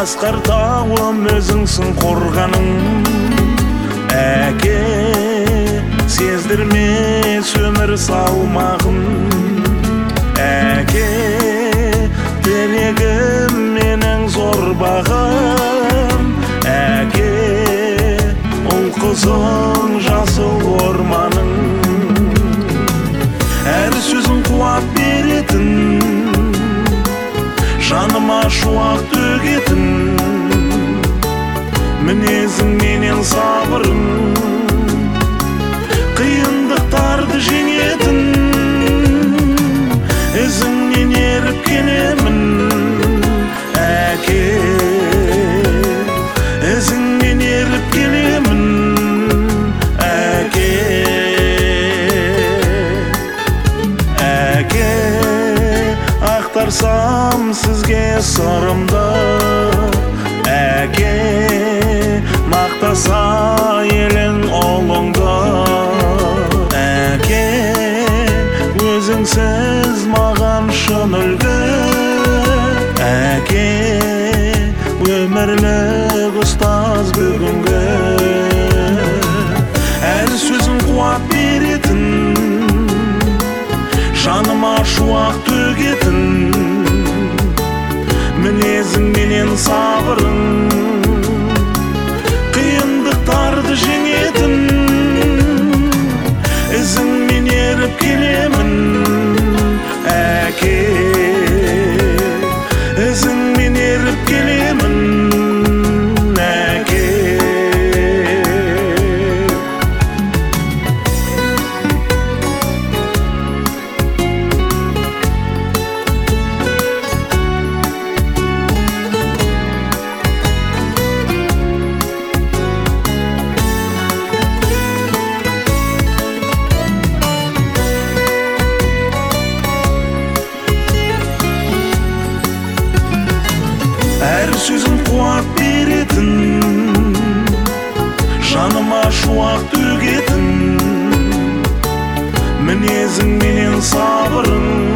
Асқар тауым өзіңсің қорғаның. Әке, сездірмес өмір салмағын. Әке, терегім менің зор бағым. Әке, ұл қызың жасыл орманың. Әр сөзің қуат беретін, жаныма шуақ төгетін. Мінезің менен сабырың, қиындықтарды жеңетін. Ізіңнен еріп келемін, әке. Ізіңнен еріп келемін, әке. Әке, ақтарсам сізге сырымды. Әке, мақтаса елің ұлыңды. Әке, өзіңсіз маған шын үлгі. Әке, өмірлік ұстаз бүгінгі. Әр сөзің қуат беретін, жаныма шуақ төгетін. Мінезің менен сабырың, қиындықтарды жеңетін. Ізіңмен еріп келемін, әке. Ізіңмен еріп келемін, әке. Әр сөзің қуат беретін, жаныма шуақ төгетін. Мінезің менен сабырың,